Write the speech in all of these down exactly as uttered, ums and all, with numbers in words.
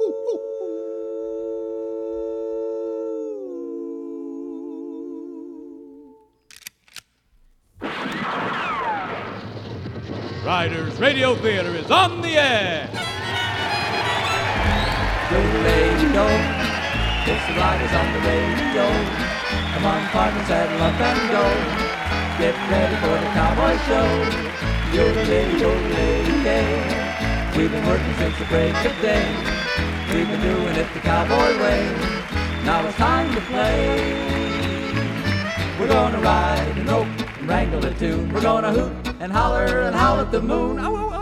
Riders Radio Theater is on the air. Radio, it's the Riders on the radio. Come on, partners, saddle up and go. Get ready for the cowboy show. Yodelay, yodelay, yeah. We've been working since the break of day. We've been doing it the cowboy way. Now it's time to play. We're gonna ride and rope and wrangle a tune. We're gonna hoot and holler and howl at the moon. Oh, oh,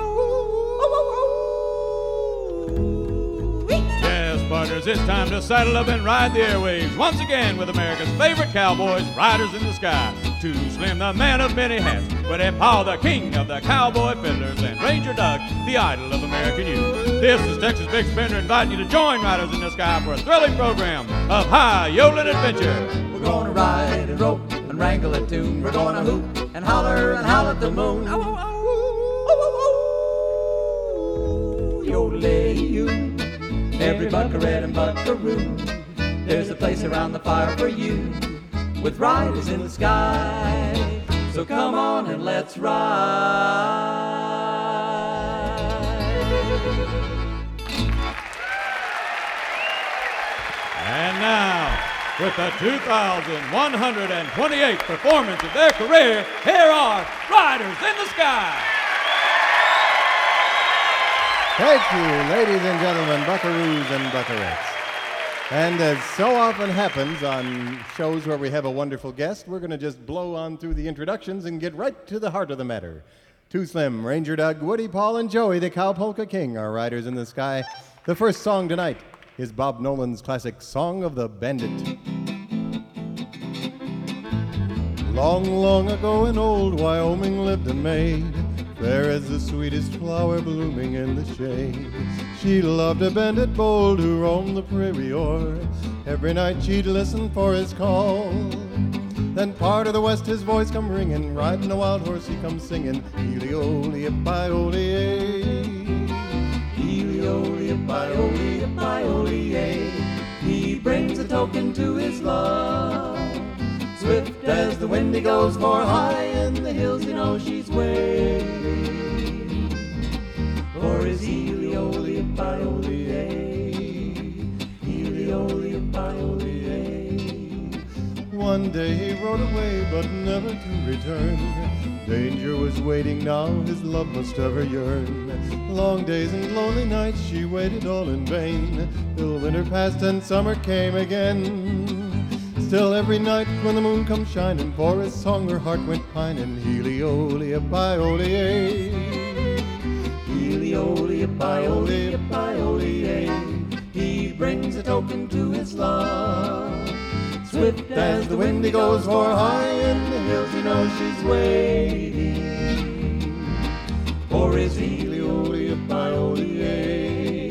Yes, partners, it's time to saddle up and ride the airwaves once again with America's favorite cowboys, Riders in the Sky. Too Slim, the man of many hats, but Ed Powell, the king of the cowboy fiddlers, and Ranger Doug, the idol of American youth. This is Texas Big Spender inviting you to join Riders in the Sky for a thrilling program of high yodeling adventure. we're gonna ride and rope and wrangle a tune. We're gonna hoot and holler and howl at the moon. Oh, oh, oh, oh, oh, yodelay, you. Every buckaroo and buckaroo, there's a place around the fire for you, with riders in the sky. So come on and let's ride. And now, with the two thousand one hundred twenty-eighth performance of their career, here are Riders in the Sky. Thank you, ladies and gentlemen, buckaroos and buckarettes. And as so often happens on shows where we have a wonderful guest, we're going to just blow on through the introductions and get right to the heart of the matter. Too Slim, Ranger Doug, Woody, Paul, and Joey, the Cow Polka King, are Riders in the Sky. The first song tonight is Bob Nolan's classic Song of the Bandit. Long, long ago in old Wyoming lived a maid, fair as the sweetest flower blooming in the shade. She loved a bandit bold who roamed the prairie o'er. Every night she'd listen for his call. Then part of the west his voice come ringing, riding a wild horse he come singing, Heely-o-ly-ip-i-o-ly-ay. Heely-o-ly-ip-i-o-ly-ip-i-o-ly-ay. He brings a token to his love. Swift as the wind he goes, for high in the hills you know she's waiting for his Heely-o-ly-ip-i-o-ly-ay. Heely-o-ly-ip-i-o-ly-ay. One day he rode away, but never to return. Danger was waiting now, his love must ever yearn. Long days and lonely nights she waited all in vain, till winter passed and summer came again. Still every night when the moon comes shining, for his song her heart went pining, Heely-o-ly-ip-i-o-ly-ay. Heely-o-ly-ip-i-o-ly-ip-i-o-ly-ay. He brings a token to his love. Swift as the wind he goes, for high in the hills you know she's waiting for his Heely-o-ly-ip-i-o-ly-ay.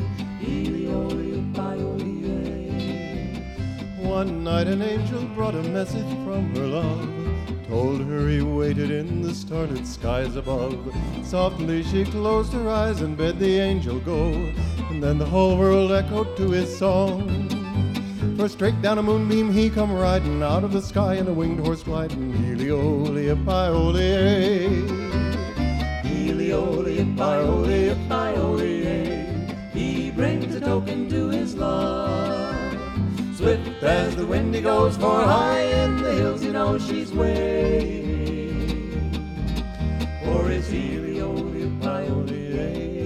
Heely-o-ly-ip-i-o-ly-ay. One night an angel brought a message from her love, told her he waited in the starlit skies above. Softly she closed her eyes and bade the angel go, and then the whole world echoed to his song. For straight down a moonbeam he come riding, out of the sky in a winged horse gliding, Heely-o-ly-ip-i-o-ly-ay. Heely-o-ly-ip-i-o-ly-ip-i-o-ly-ay. He brings a token to his love. Swift as the wind he goes, for high in the hills you know she's waiting for his Heely-o-ly-ip-i-o-ly-ay.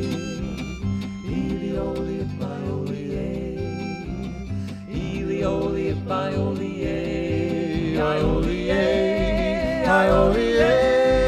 Heely-o-ly-ip-i-o-ly-ay. Heely-o-ly-ip-i-o-ly-ay. I-o-ly-ay. I-o-ly-ay.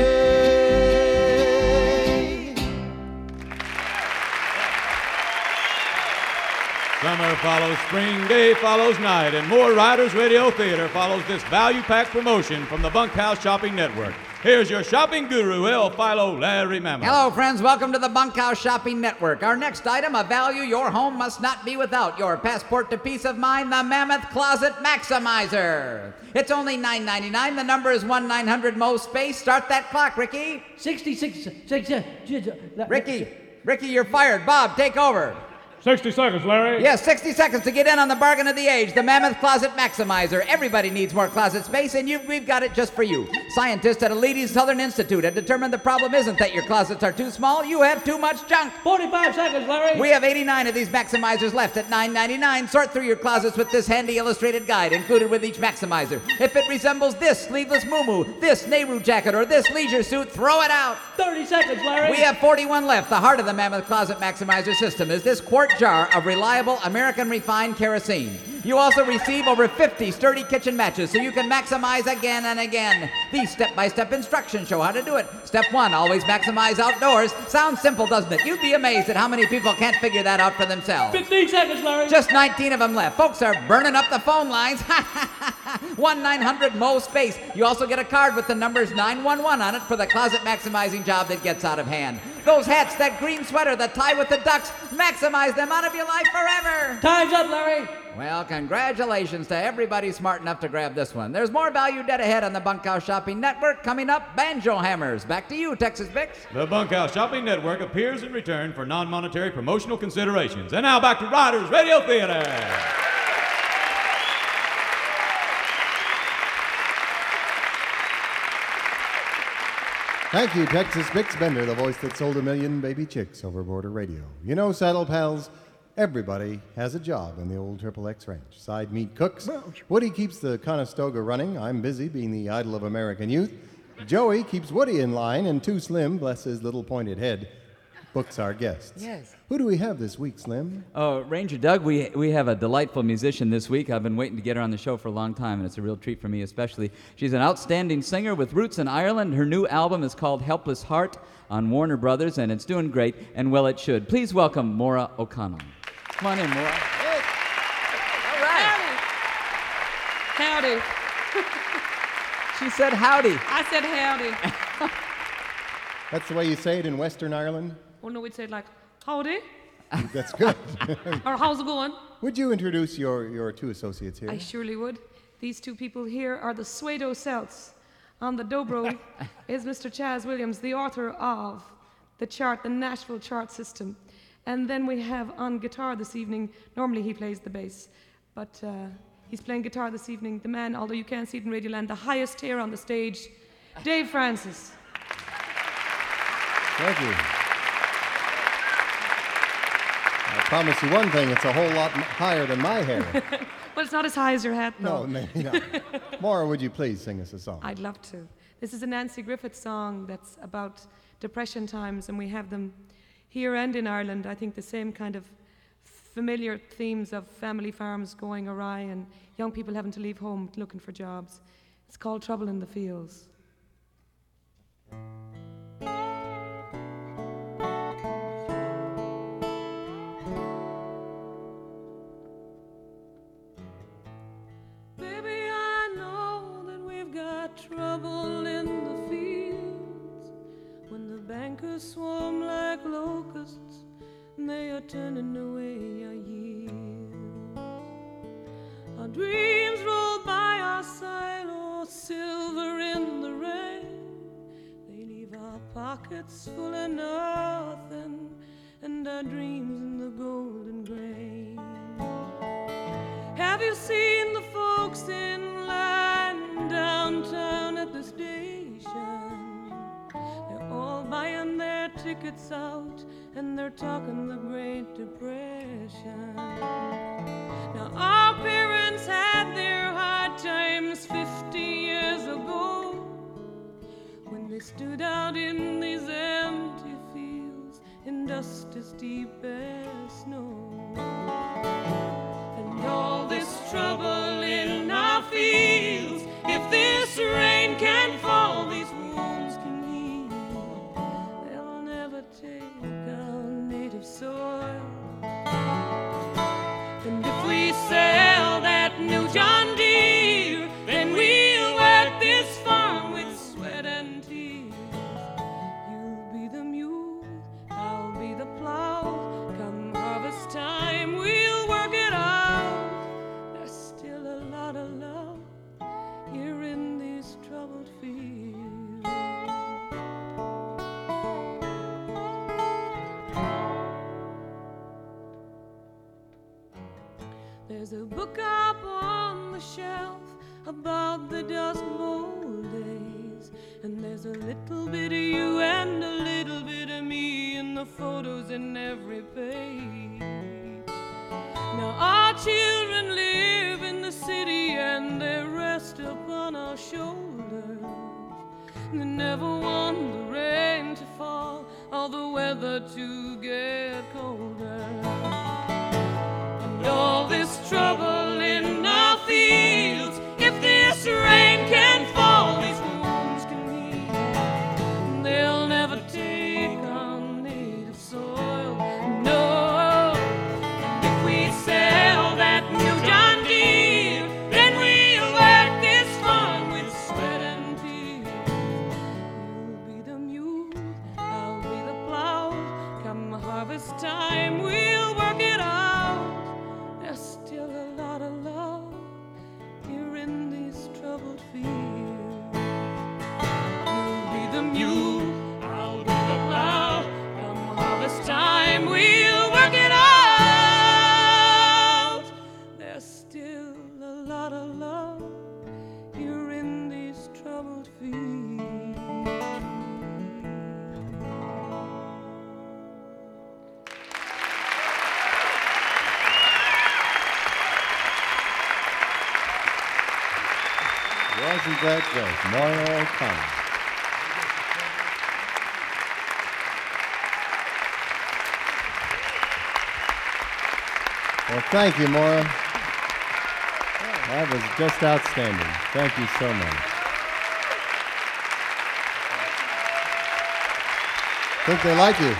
Summer follows spring, day follows night, and more Riders Radio Theater follows this value-packed promotion from the Bunkhouse Shopping Network. Here's your shopping guru, El Philo Larry Mammoth. Hello, friends. Welcome to the Bunkhouse Shopping Network. Our next item, a value your home must not be without. Your passport to peace of mind, the Mammoth Closet Maximizer. It's only nine ninety-nine. The number is one nine hundred Mo Space. Start that clock, Ricky. sixty-six, six, Ricky, Ricky, you're fired. Bob, take over. sixty seconds, Larry. Yes, sixty seconds to get in on the bargain of the age, the Mammoth Closet Maximizer. Everybody needs more closet space, and you, we've got it just for you. Scientists at a leading Southern Institute have determined the problem isn't that your closets are too small, you have too much junk. forty-five seconds, Larry. We have eighty-nine of these Maximizers left at nine ninety-nine. Sort through your closets with this handy illustrated guide included with each Maximizer. If it resembles this sleeveless muumuu, this Nehru jacket, or this leisure suit, throw it out. thirty seconds, Larry. We have forty-one left. The heart of the Mammoth Closet Maximizer system is this quart jar of reliable American refined kerosene. You also receive over fifty sturdy kitchen matches so you can maximize again and again. These step-by-step instructions show how to do it. Step one, always maximize outdoors. Sounds simple, doesn't it? You'd be amazed at how many people can't figure that out for themselves. fifteen seconds, Larry. Just nineteen of them left. Folks are burning up the phone lines. one nine hundred M O space. You also get a card with the numbers nine one one on it for the closet maximizing job that gets out of hand. Those hats, that green sweater, the tie with the ducks, maximize them out of your life forever. Time's up, Larry. Well, congratulations to everybody smart enough to grab this one. There's more value dead ahead on the Bunkhouse Shopping Network. Coming up, Banjo Hammers. Back to you, Texas Bix. The Bunkhouse Shopping Network appears in return for non-monetary promotional considerations. And now back to Riders Radio Theater. Thank you, Texas Bix Bender, the voice that sold a million baby chicks over border radio. You know, Saddle Pals, everybody has a job in the old Triple X Ranch. Side meat cooks. Woody keeps the Conestoga running. I'm busy being the idol of American youth. Joey keeps Woody in line, and Too Slim, bless his little pointed head, books our guests. Yes. Who do we have this week, Slim? Oh, Ranger Doug, we, we have a delightful musician this week. I've been waiting to get her on the show for a long time, and it's a real treat for me especially. She's an outstanding singer with roots in Ireland. Her new album is called Helpless Heart on Warner Brothers, and it's doing great, and well it should. Please welcome Maura O'Connell. Come on in, Maura. All right. Howdy. She said howdy. I said howdy. That's the way you say it in Western Ireland? Well, no, we'd say it like, howdy, That's good. or how's it going? Would you introduce your, your two associates here? I surely would. These two people here are the Suedo Celts. On the dobro is Mister Chaz Williams, the author of the chart, the Nashville chart system. And then we have on guitar this evening, normally he plays the bass, but uh, he's playing guitar this evening, the man, although you can't see it in Radioland, the highest tier on the stage, Dave Francis. Thank you. I promise you one thing, it's a whole lot m- higher than my hair. Well, it's not as high as your hat, though. No, maybe not. Maura, would you please sing us a song? I'd love to. This is a Nancy Griffith song that's about depression times, and we have them here and in Ireland. I think the same kind of familiar themes of family farms going awry and young people having to leave home looking for jobs. It's called Trouble in the Fields. Trouble in the fields when the bankers swarm like locusts and they are turning away our yields. Our dreams roll by our side, oh, silver in the rain. They leave our pockets full of nothing and our dreams in the golden grain. Have you seen the folks in line downtown at the station? They're all buying their tickets out and they're talking the Great Depression. Now our parents had their hard times fifty years ago when they stood out in these empty fields in dust as deep as snow. And all this trouble in our fields, if this rain can fall, these wounds can heal. They'll never take our native soil. And if we sell that new John Deere, then we'll work this farm with sweat and tears. You'll be the mule, I'll be the plow. Come harvest time, we'll work it out. There's still a lot of love here in these troubled fields. There's a book up on the shelf about the Dust Bowl days, and there's a little bit of you and a little bit of me in the photos in every page. Now our children live in the city and they rest upon our shoulders. They never want the rain to fall or the weather to get colder. And all this trouble in our fields, if this rain can fall, these wounds can heal. They'll never take our native soil. No, if we sell that new John Deere, then we'll work this farm with sweat and tears. You'll be the mule, I'll be the plow. Come harvest time, we'll work it out. There's still a lot of love here in these troubled fields. You'll be the mule, I'll be the plow. Come harvest time, we'll work it out. There's still a lot of love here in these troubled fields. Wasn't that great? Moira O'Connor. Well, thank you, Moira. That was just outstanding. Thank you so much. Think they like you.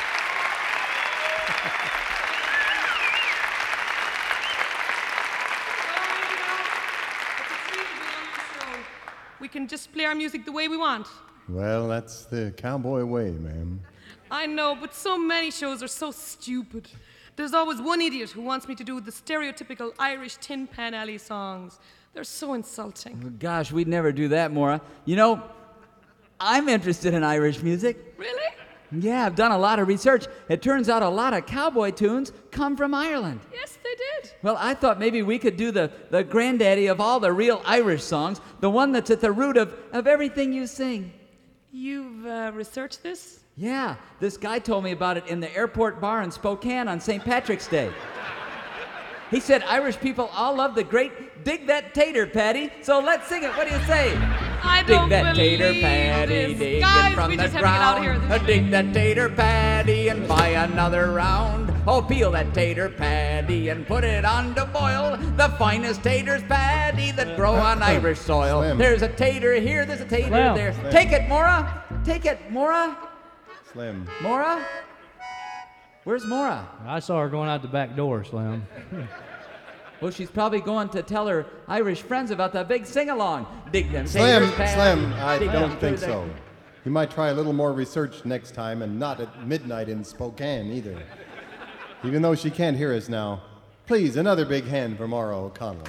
We can just play our music the way we want. Well, that's the cowboy way, ma'am. I know, but so many shows are so stupid. There's always one idiot who wants me to do the stereotypical Irish Tin Pan Alley songs. They're so insulting. Gosh, we'd never do that, Maura. You know, I'm interested in Irish music. Really? Yeah, I've done a lot of research. It turns out a lot of cowboy tunes come from Ireland. Yes, they did. Well, I thought maybe we could do the, the granddaddy of all the real Irish songs, the one that's at the root of, of everything you sing. You've uh, researched this? Yeah, this guy told me about it in the airport bar in Spokane on Saint Patrick's Day. He said Irish people all love the great Dig That Tater Patty, so let's sing it. What do you say? I don't dig that believe tater patty, this. dig Guys, it from we the just have to get out of ground. here. Uh, dig that tater patty and buy another round. Oh, peel that tater patty and put it on to boil. The finest taters patty that grow on Irish soil. Slim. There's a tater here, there's a tater Slim. there. Slim. Take it, Maura. Take it, Maura. Slim. Maura? Where's Maura? I saw her going out the back door, Slim. Well, she's probably going to tell her Irish friends about the big sing-along. Dig them Slim, taters patty, Slim, I dig don't them think through the- so. You might try a little more research next time and not at midnight in Spokane either. Even though she can't hear us now, please, another big hand for Maura O'Connell.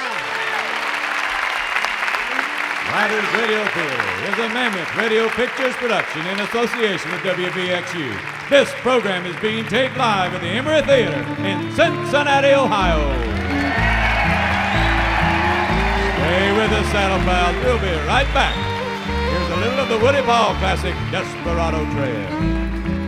Riders Radio Theater is a Mammoth Radio Pictures production in association with W B X U. This program is being taped live at the Emory Theater in Cincinnati, Ohio. Stay with us, Saddle Pals. We'll be right back. Here's a little of the Woody Paul classic, Desperado Trail.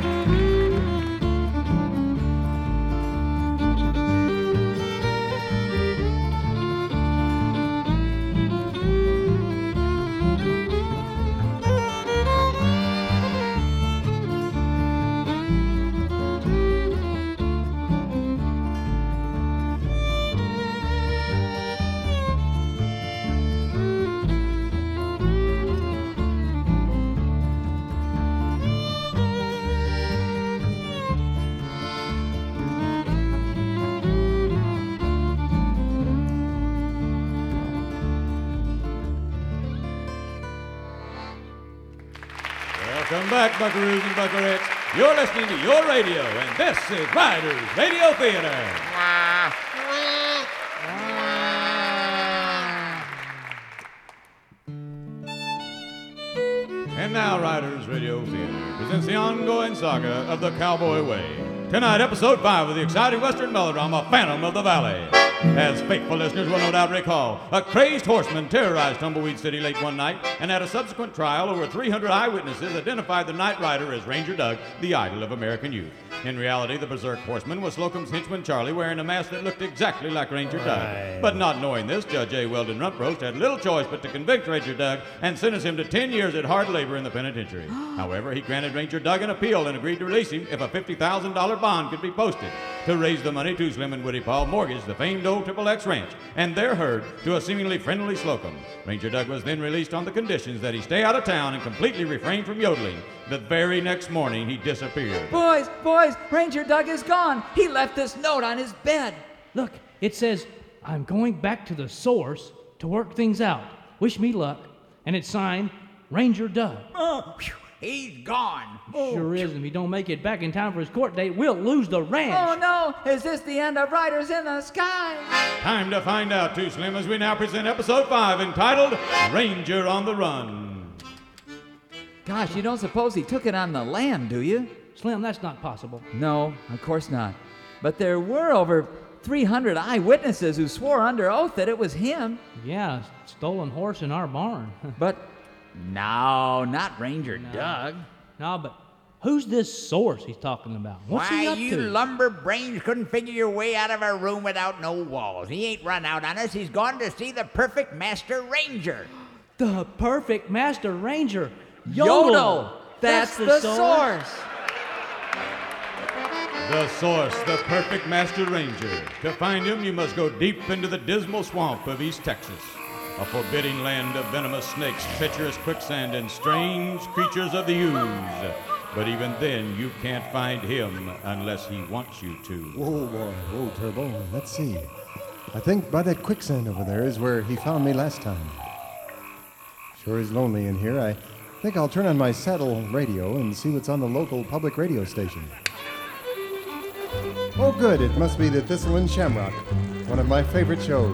Welcome back, buckaroos and buckarettes. You're listening to your radio, and this is Riders Radio Theater. And now, Riders Radio Theater presents the ongoing saga of the Cowboy Way. Tonight, episode five of the exciting Western melodrama, Phantom of the Valley. As faithful listeners will no doubt recall, a crazed horseman terrorized Tumbleweed City late one night, and at a subsequent trial, over three hundred eyewitnesses identified the night rider as Ranger Doug, the idol of American youth. In reality, the berserk horseman was Slocum's henchman Charlie, wearing a mask that looked exactly like Ranger Doug. But not knowing this, Judge A. Weldon Rumprost had little choice but to convict Ranger Doug and sentence him to ten years at hard labor in the penitentiary. However, he granted Ranger Doug an appeal and agreed to release him if a fifty thousand dollars bond could be posted to raise the money to Slim and Woody Paul mortgage the famed old Triple X Ranch and their herd to a seemingly friendly Slocum. Ranger Doug was then released on the conditions that he stay out of town and completely refrain from yodeling. The very next morning, he disappeared. Boys, boys, Ranger Doug is gone. He left this note on his bed. Look, it says, I'm going back to the source to work things out. Wish me luck. And it's signed, Ranger Doug. Oh, he's gone. Sure is, and if he don't make it back in time for his court date, we'll lose the ranch. Oh, no. Is this the end of Riders in the Sky? Time to find out, too, Slim, as we now present episode five, entitled Ranger on the Run. Gosh, you don't suppose he took it on the lam, do you? Slim, that's not possible. No, of course not. But there were over three hundred eyewitnesses who swore under oath that it was him. Yeah, stolen horse in our barn. But no, not Ranger No. Doug. No, but who's this source he's talking about? What's he Why, up you to? lumber brains couldn't figure your way out of a room without no walls. He ain't run out on us. He's gone to see the perfect master ranger. The perfect master ranger. Yodel. Yodel. That's, the, source. The source, the perfect master ranger. To find him, you must go deep into the dismal swamp of East Texas, a forbidding land of venomous snakes, treacherous quicksand, and strange creatures of the ooze. But even then, you can't find him unless he wants you to. Whoa, boy, whoa, Turbo. Let's see. I think by that quicksand over there is where he found me last time. Sure is lonely in here. I think I'll turn on my saddle radio and see what's on the local public radio station. Oh, good. It must be the Thistle and Shamrock, one of my favorite shows.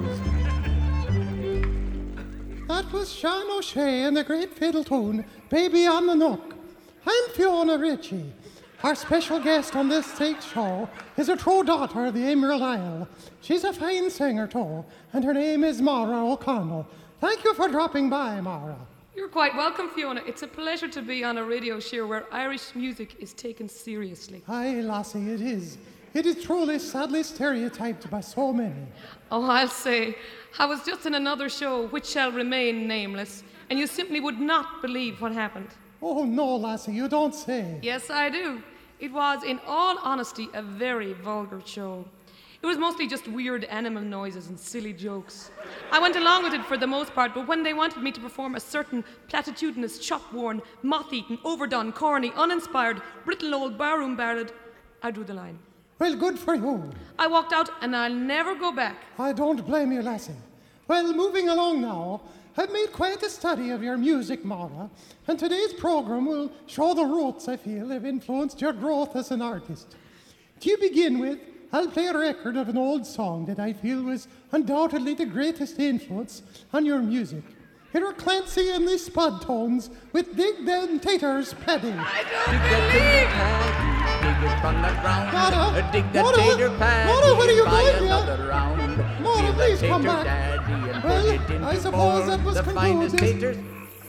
That was Sean O'Shea and the great fiddle tune, Baby on the Nook. I'm Fiona Ritchie. Our special guest on this stage show is a true daughter of the Emerald Isle. She's a fine singer, too, and her name is Mara O'Connell. Thank you for dropping by, Mara. You're quite welcome, Fiona. It's a pleasure to be on a radio show where Irish music is taken seriously. Aye, lassie, it is. It is truly sadly stereotyped by so many. Oh, I'll say, I was just in another show which shall remain nameless, and you simply would not believe what happened. Oh, no, lassie, you don't say. Yes, I do. It was, in all honesty, a very vulgar show. It was mostly just weird animal noises and silly jokes. I went along with it for the most part, but when they wanted me to perform a certain platitudinous, chop-worn, moth-eaten, overdone, corny, uninspired, brittle old barroom ballad, I drew the line. Well, good for you. I walked out, and I'll never go back. I don't blame you, lassie. Well, moving along now, I've made quite a study of your music, Mara, and today's program will show the roots I feel have influenced your growth as an artist. To begin with, I'll play a record of an old song that I feel was undoubtedly the greatest influence on your music. Here are Clancy and the Spud Tones with Dig Them Taters Paddy. I don't believe dig it from the ground. Mara, dig the Mara, tater Mara, paddy where are you and buy going, another dear? round. Mara, Feel the please come tater back. daddy and Well, put it into I suppose more. that was The finest concluded. taters.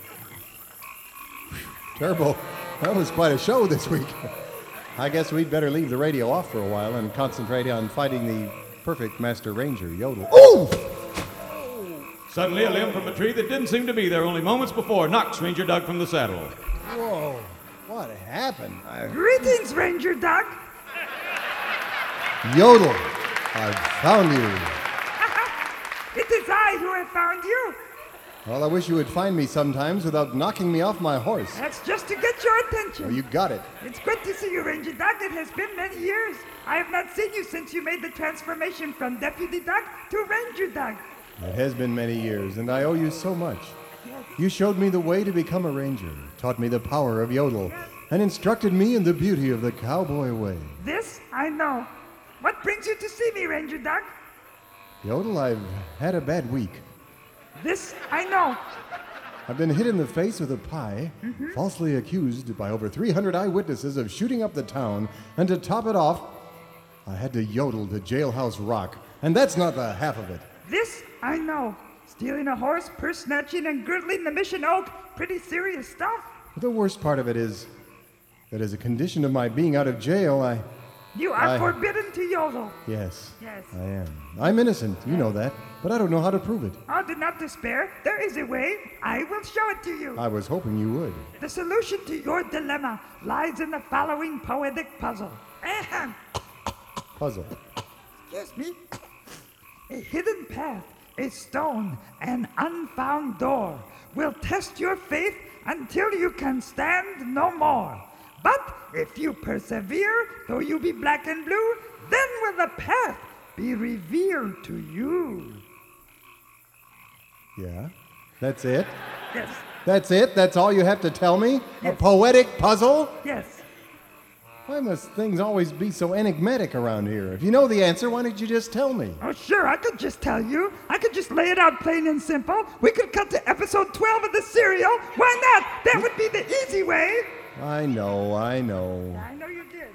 Turbo, that was quite a show this week. I guess we'd better leave the radio off for a while and concentrate on fighting the perfect Master Ranger, Yodel. Ooh! Suddenly, a limb from a tree that didn't seem to be there only moments before knocks Ranger Doug from the saddle. Whoa, what happened? I... Greetings, Ranger Doug. Yodel, I've found you. It is I who have found you. Well, I wish you would find me sometimes without knocking me off my horse. That's just to get your attention. Oh, you got it. It's good to see you, Ranger Doug. It has been many years. I have not seen you since you made the transformation from Deputy Doug to Ranger Doug. It has been many years, and I owe you so much. You showed me the way to become a ranger, taught me the power of Yodel, and instructed me in the beauty of the cowboy way. This I know. What brings you to see me, Ranger Doug? Yodel, I've had a bad week. This I know. I've been hit in the face with a pie, Mhm. falsely accused by over three hundred eyewitnesses of shooting up the town, and to top it off, I had to yodel to Jailhouse Rock, And that's not the half of it. This I know. Stealing a horse, purse snatching, and girdling the Mission Oak. Pretty serious stuff. The worst part of it is that as a condition of my being out of jail, I... You are I- forbidden to yodel. Yes, Yes. I am. I'm innocent, you know that, but I don't know how to prove it. Oh, do not despair. There is a way. I will show it to you. I was hoping you would. The solution to your dilemma lies in the following poetic puzzle. Ahem. Puzzle. Excuse me. A hidden path, a stone, an unfound door will test your faith until you can stand no more. But if you persevere, though you be black and blue, then will the path be revealed to you. Yeah? That's it? Yes, That's it? That's all you have to tell me? A poetic puzzle? yes. Why must things always be so enigmatic around here? If you know the answer, why don't you just tell me? Oh, sure, I could just tell you. I could just lay it out plain and simple. We could cut to episode twelve of the serial. Why not? That would be the easy way. I know, I know. I know you did.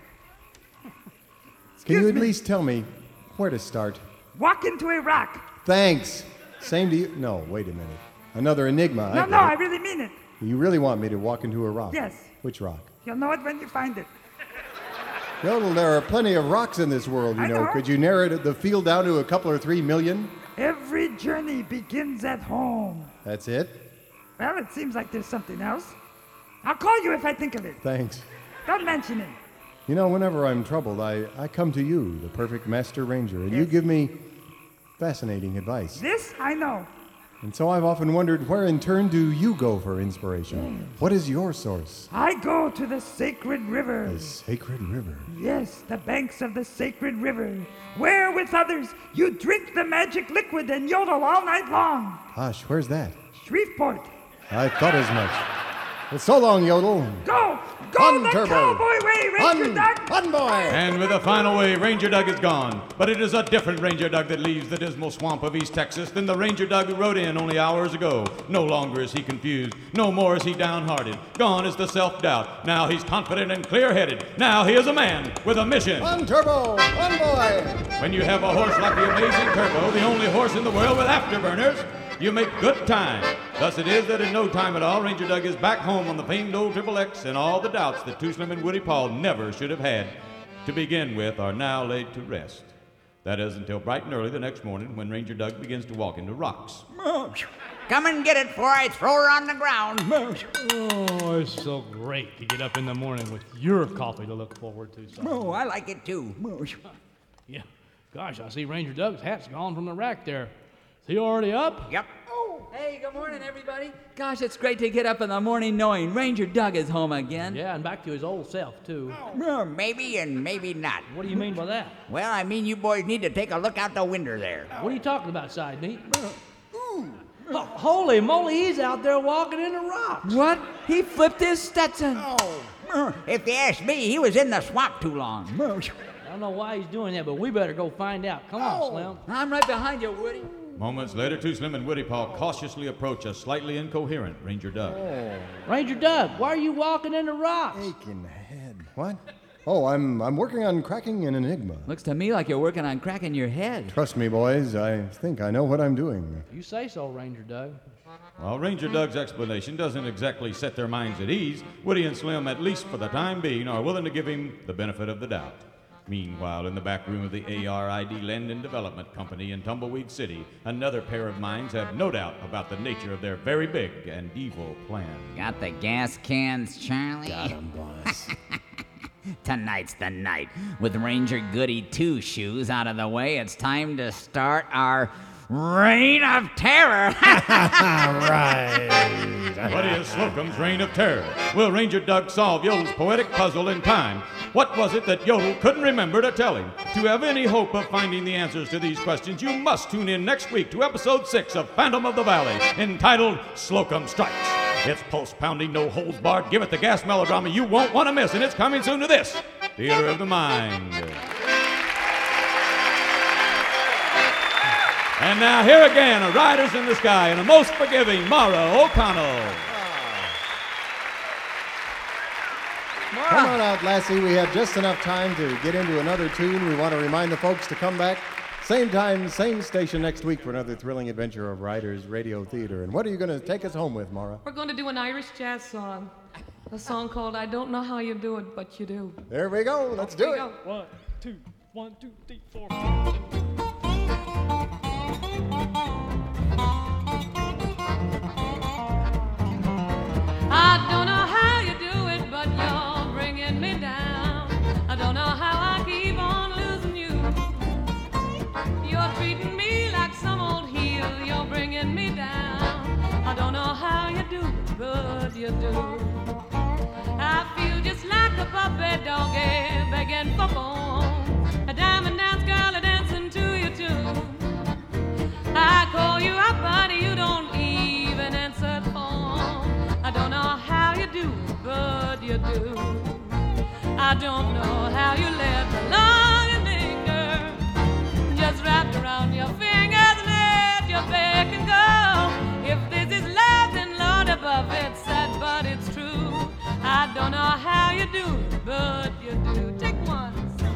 Can you Excuse at me. least tell me where to start? Walk into a rock. Thanks. Same to you. No, wait a minute. Another enigma. I No, get no, it. I really mean it. You really want me to walk into a rock? Yes. Which rock? You'll know it when you find it. Yodel, there are plenty of rocks in this world, you I know. know. Could you narrow it- the field down to a couple or three million? Every journey begins at home. That's it? Well, it seems like there's something else. I'll call you if I think of it. Thanks. Don't mention it. You know, whenever I'm troubled, I, I come to you, the perfect master ranger, and you Yes. give me fascinating advice. This I know. And so I've often wondered, where in turn do you go for inspiration? What is your source? I go to the sacred river. The sacred river. Yes, the banks of the sacred river, where with others you drink the magic liquid and yodel all night long. Hush, where's that? Shreveport. I thought as much. Well, so long, Yodel. Go! Go Hun, the Turbo. cowboy way, Ranger Hun, Duck! Hun, boy! And with a final wave, Ranger Doug is gone. But it is a different Ranger Doug that leaves the dismal swamp of East Texas than the Ranger Doug who rode in only hours ago. No longer is he confused. No more is he downhearted. Gone is the self-doubt. Now he's confident and clear-headed. Now he is a man with a mission. Hun, Turbo! Hun, boy! When you have a horse like the amazing Turbo, the only horse in the world with afterburners, you make good time. Thus it is that in no time at all, Ranger Doug is back home on the famed old Triple X, and all the doubts that Too Slim and Woody Paul never should have had to begin with are now laid to rest. That is until bright and early the next morning when Ranger Doug begins to walk into rocks. Come and get it before I throw her on the ground. Oh, it's so great to get up in the morning with your coffee to look forward to. son. Oh, I like it too. Yeah. Gosh, I see Ranger Doug's hat's gone from the rack there. Is he already up? Yep. Hey, good morning, everybody. Gosh, it's great to get up in the morning knowing Ranger Doug is home again. Yeah, and back to his old self, too. Well, maybe and maybe not. What do you mean by that? Well, I mean you boys need to take a look out the window there. What are you talking about, Side Meat? Oh, holy moly, he's out there walking in the rocks. What? He flipped his Stetson. If you ask me, he was in the swamp too long. I don't know why he's doing that, but we better go find out. Come on, Slim. I'm right behind you, Woody. Moments later, Too Slim and Woody Paul cautiously approach a slightly incoherent Ranger Doug. Ranger Doug, why are you walking in the rocks? Aching head. What? Oh, I'm I'm working on cracking an enigma. Looks to me like you're working on cracking your head. Trust me, boys. I think I know what I'm doing. You say so, Ranger Doug. While Ranger Doug's explanation doesn't exactly set their minds at ease, Woody and Slim, at least for the time being, are willing to give him the benefit of the doubt. Meanwhile, in the back room of the A R I D Land and Development Company in Tumbleweed City, another pair of minds have no doubt about the nature of their very big and evil plan. Got the gas cans, Charlie? Got 'em, boss. Tonight's the night. With Ranger Goody Two Shoes out of the way, it's time to start our reign of terror. What is Slocum's reign of terror? Will Ranger Doug solve Yodel's poetic puzzle in time? What was it that Yodel couldn't remember to tell him? To have any hope of finding the answers to these questions, you must tune in next week to episode six of Phantom of the Valley, entitled Slocum Strikes. It's pulse-pounding, no-holds-barred, give it the gas melodrama you won't want to miss, and it's coming soon to this, Theater of the Mind. And now here again are Riders in the Sky and a most forgiving Mara O'Connell. Come on out, Lassie. We have just enough time to get into another tune. We want to remind the folks to come back Same time, same station next week for another thrilling adventure of Riders Radio Theater. And what are you going to take us home with, Maura? We're going to do an Irish jazz song. A song called I Don't Know How You Do It, But You Do. There we go. Let's do it. Go. One, two, one, two, three, four. I don't know how you do it, but you're bringing me down. I don't know how I keep on losing you. You're treating me like some old heel. You're bringing me down. I don't know how you do it, but you do. I feel just like a puppet doggy begging for bone. A diamond dance girl a dancing to you too. I call you up, but you don't even answer the phone. I don't know how you do, but you do. I don't know how you let the long linger just wrapped around your fingers and let your beck and go. If this is love, then Lord above, it's sad, but it's true. I don't know how you do it, but you do. Take one.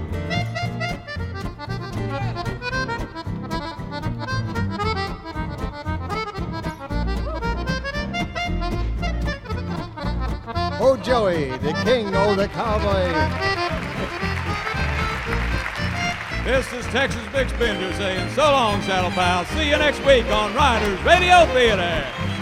Oh, Joey, the king, oh, the cowboy. This is Texas Big Spender saying so long, Saddle Pal. See you next week on Riders Radio Theater.